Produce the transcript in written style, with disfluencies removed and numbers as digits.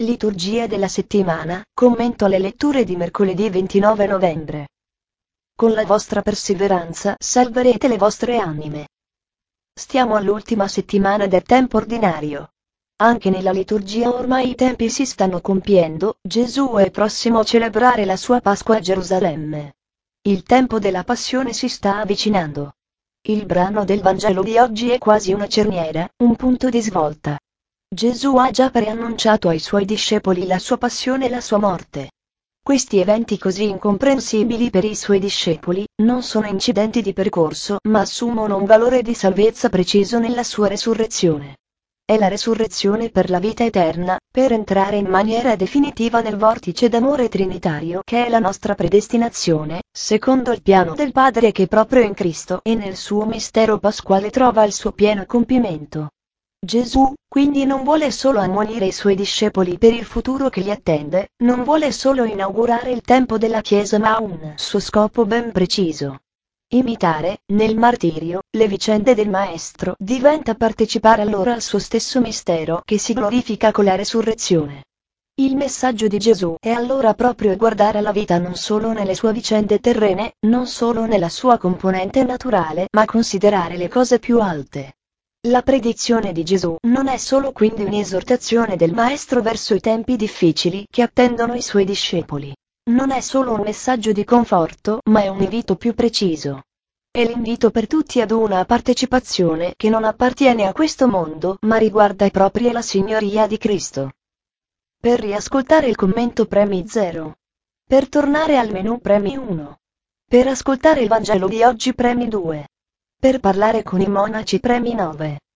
Liturgia della settimana, commento alle letture di mercoledì 29 novembre. Con la vostra perseveranza salverete le vostre anime. Stiamo all'ultima settimana del tempo ordinario. Anche nella liturgia ormai i tempi si stanno compiendo, Gesù è prossimo a celebrare la sua Pasqua a Gerusalemme. Il tempo della passione si sta avvicinando. Il brano del Vangelo di oggi è quasi una cerniera, un punto di svolta. Gesù ha già preannunciato ai suoi discepoli la sua passione e la sua morte. Questi eventi così incomprensibili per i suoi discepoli, non sono incidenti di percorso ma assumono un valore di salvezza preciso nella sua resurrezione. È la resurrezione per la vita eterna, per entrare in maniera definitiva nel vortice d'amore trinitario che è la nostra predestinazione, secondo il piano del Padre che proprio in Cristo e nel suo mistero pasquale trova il suo pieno compimento. Gesù, quindi non vuole solo ammonire i suoi discepoli per il futuro che li attende, non vuole solo inaugurare il tempo della Chiesa ma ha un suo scopo ben preciso. Imitare, nel martirio, le vicende del Maestro diventa partecipare allora al suo stesso mistero che si glorifica con la resurrezione. Il messaggio di Gesù è allora proprio guardare alla vita non solo nelle sue vicende terrene, non solo nella sua componente naturale, ma considerare le cose più alte. La predizione di Gesù non è solo quindi un'esortazione del Maestro verso i tempi difficili che attendono i suoi discepoli. Non è solo un messaggio di conforto, ma è un invito più preciso. È l'invito per tutti ad una partecipazione che non appartiene a questo mondo, ma riguarda i propri e la signoria di Cristo. Per riascoltare il commento premi 0. Per tornare al menu premi 1. Per ascoltare il Vangelo di oggi premi 2. Per parlare con i monaci premi 9.